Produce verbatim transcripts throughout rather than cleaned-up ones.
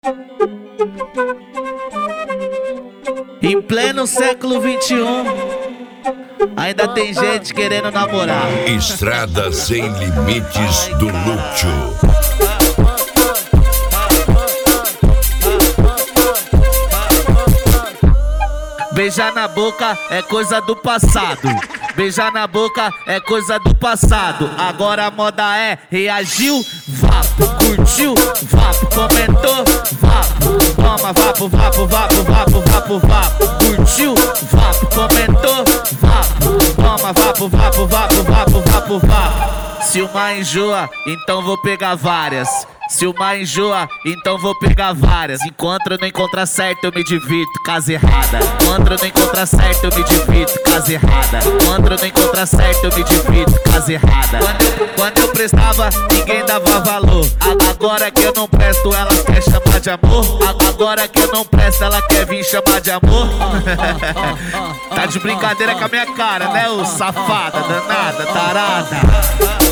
Em pleno século vinte e um, ainda tem gente querendo namorar. Estrada Sem Limites do Lúcio. Beijar na boca é coisa do passado. Beijar na boca é coisa do passado. Agora a moda é reagiu, vapo, curtiu, vapo, comentou, vapo. Toma, vapo, vapo, vapo, vapo, vapo, vapo. Curtiu, vapo, comentou, vapo. Toma, vapo, vapo, vapo, vapo, vapo, vapo. Se uma enjoa, então vou pegar várias. Se uma enjoa, então vou pegar várias. Enquanto eu não encontrar certo, eu me divirto, casa errada. Enquanto eu não encontrar certo, eu me divirto, casa errada. Enquanto eu não encontrar certo, eu me divirto, casa errada. Quando eu, quando eu prestava, ninguém dava valor. Agora que eu não presto, elas querem chamar de amor. Agora que eu não presto, ela quer vir chamar de amor. Tá de brincadeira com a minha cara, né, ô safada, danada, tarada.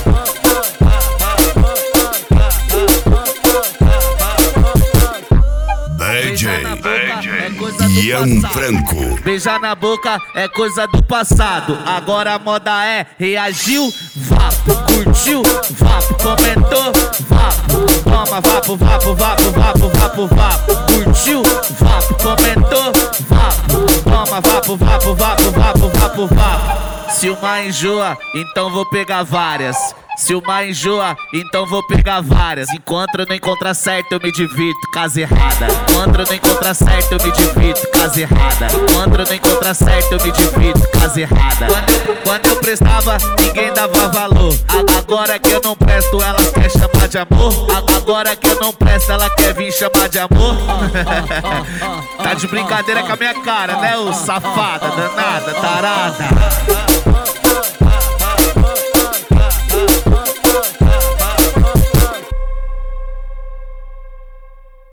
D J Ian Franco. Beijar na boca é coisa do passado. Agora a moda é reagiu, vapo, curtiu, vapo, comentou, vapo. Toma, vapo, vapo, vapo, vapo, vapo, vapo. Curtiu, vapo, comentou, vapo. Toma, vapo, vapo, vapo, vapo, vapo, vapo. Se uma enjoa, então vou pegar várias. Se uma enjoa, então vou pegar várias. Enquanto eu não encontrar certo, eu me divirto, casa errada. Enquanto eu não encontrar certo, eu me divirto, casa errada. Enquanto eu não encontrar certo, eu me divirto, casa errada. Quando eu, quando eu prestava, ninguém dava valor. Agora que eu não presto, elas querem chamar de amor. Agora que eu não presto, ela quer vir chamar de amor. Tá de brincadeira com a minha cara, né, ô safada, danada, tarada.